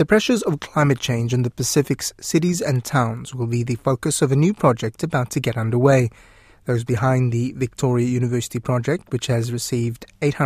The pressures of climate change in the Pacific's cities and towns will be the focus of a new project about to get underway. Those behind the Victoria University project, which has received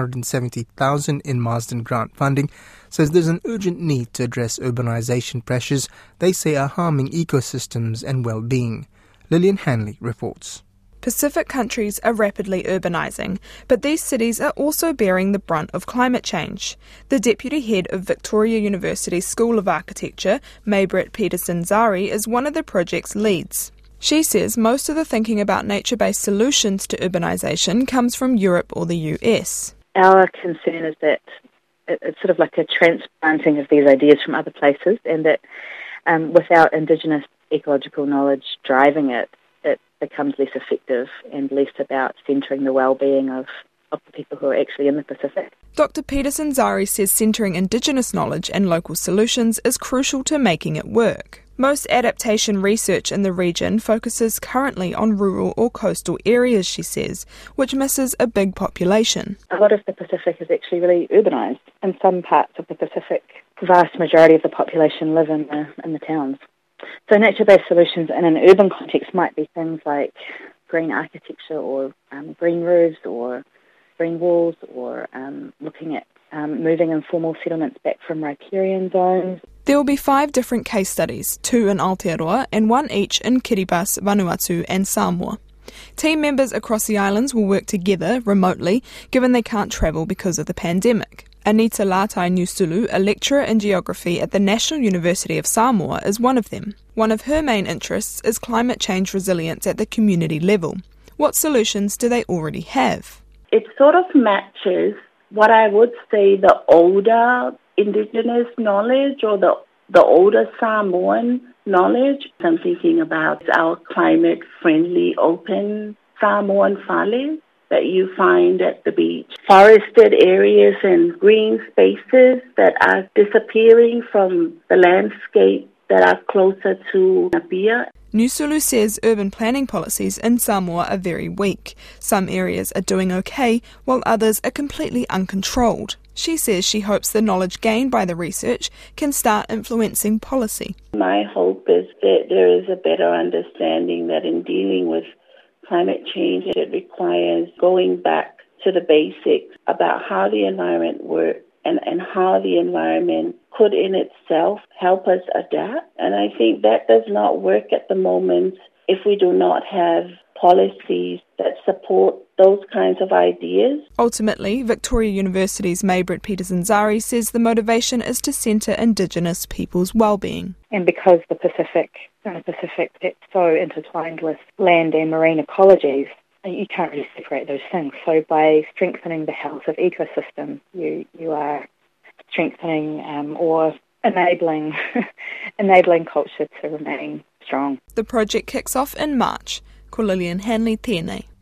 $870,000 in Marsden grant funding, says there's an urgent need to address urbanisation pressures they say are harming ecosystems and well-being. Lillian Hanley reports. Pacific countries are rapidly urbanising, but these cities are also bearing the brunt of climate change. The deputy head of Victoria University School of Architecture, Maybrit Peterson-Zari, is one of the project's leads. She says most of the thinking about nature-based solutions to urbanisation comes from Europe or the US. Our concern is that it's sort of like a transplanting of these ideas from other places, and that without Indigenous ecological knowledge driving it, it becomes less effective and less about centring the well-being of the people who are actually in the Pacific. Dr. Peterson-Zari says centring Indigenous knowledge and local solutions is crucial to making it work. Most adaptation research in the region focuses currently on rural or coastal areas, she says, which misses a big population. A lot of the Pacific is actually really urbanised. In some parts of the Pacific, the vast majority of the population live in the towns. So nature-based solutions in an urban context might be things like green architecture or green roofs or green walls, or looking at moving informal settlements back from riparian zones. There will be 5 different case studies, 2 in Aotearoa and 1 each in Kiribati, Vanuatu and Samoa. Team members across the islands will work together remotely, given they can't travel because of the pandemic. Anita Latai-Nusulu, a lecturer in geography at the National University of Samoa, is one of them. One of her main interests is climate change resilience at the community level. What solutions do they already have? It sort of matches what I would say the older Indigenous knowledge or the older Samoan knowledge. I'm thinking about our climate-friendly, open Samoan fale that you find at the beach. Forested areas and green spaces that are disappearing from the landscape that are closer to Apia. Nusulu says urban planning policies in Samoa are very weak. Some areas are doing okay, while others are completely uncontrolled. She says she hopes the knowledge gained by the research can start influencing policy. My hope is that there is a better understanding that in dealing with climate change, it requires going back to the basics about how the environment works and how the environment could in itself help us adapt. And I think that does not work at the moment if we do not have policies that support those kinds of ideas. Ultimately, Victoria University's Maybrit Peterson-Zari says the motivation is to centre Indigenous people's well-being. And because the Pacific it's so intertwined with land and marine ecologies, you can't really separate those things. So by strengthening the health of ecosystems, you are strengthening or enabling culture to remain strong. The project kicks off in March. Ko Lillian Hanley tēnei.